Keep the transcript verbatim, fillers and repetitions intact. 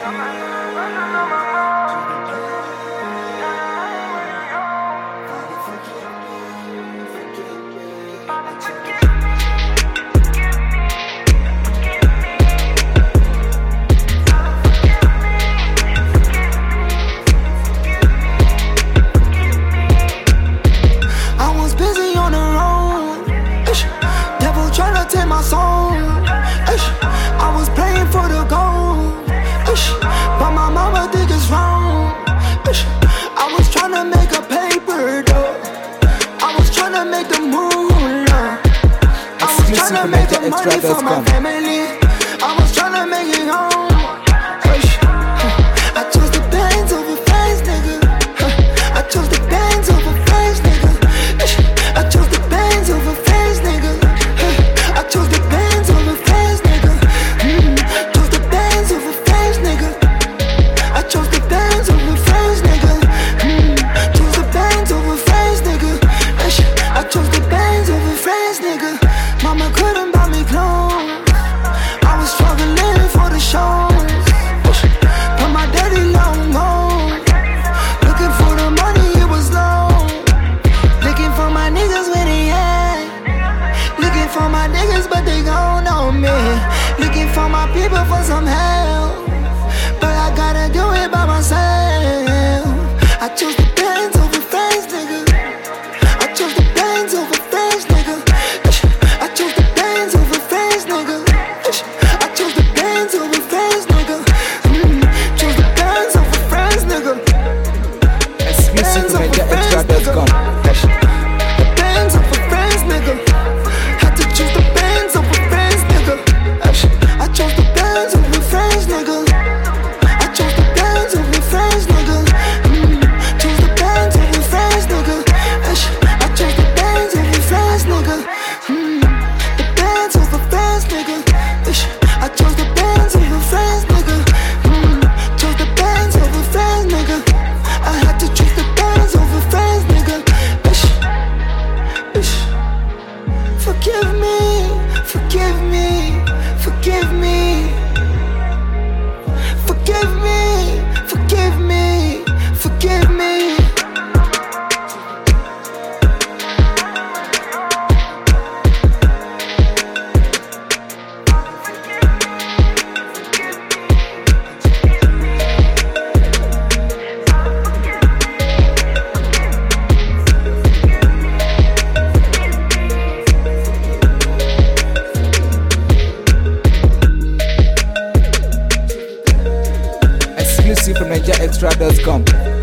Take my soul. I was playing for the gold, but my mama think it's wrong. I was trying to make a paper though. I was trying to make the moon. I was trying to make the money for my family. I was trying to make it home. I chose the bands over fans, nigga. I chose the bands over fans, nigga. I chose the bands over fans, nigga. I chose the bands over fans, nigga. Mm. Chose the bands over fans, nigga. I chose the bands over fans, nigga. Mm. Chose the bands over fans, nigga. I chose the bands over fans, nigga. Mama couldn't buy me clothes. I was struggling for the shows, but my daddy long gone. Looking for the money, it was low. Looking for my niggas when he had. Looking for my niggas, but they gon' on me. Looking for my people for some help, but I gotta do it by myself. I chose the bands over fans, nigga. I chose the bands over fans, nigga. I chose the bands over fans, nigga. I chose the bands over fans, nigga. Mm. Chose the bands over fans, nigga. Exclusive to media extra dot com. The bands over fans, nigga. Had to choose the bands over fans, nigga. I chose the bands over fans, nigga. I chose the bands over fans, nigga. Mm. Chose the bands over fans, nigga. I chose the bands over fans, nigga. Mm. The bands over fans, nigga. I chose the bands over fans, nigga. Mm. Chose the bands over fans, nigga. I had to choose the bands over fans, nigga. Forgive me, forgive me, forgive me. Forgive me, forgive me, forgive me. Exclusive from media extra dot com.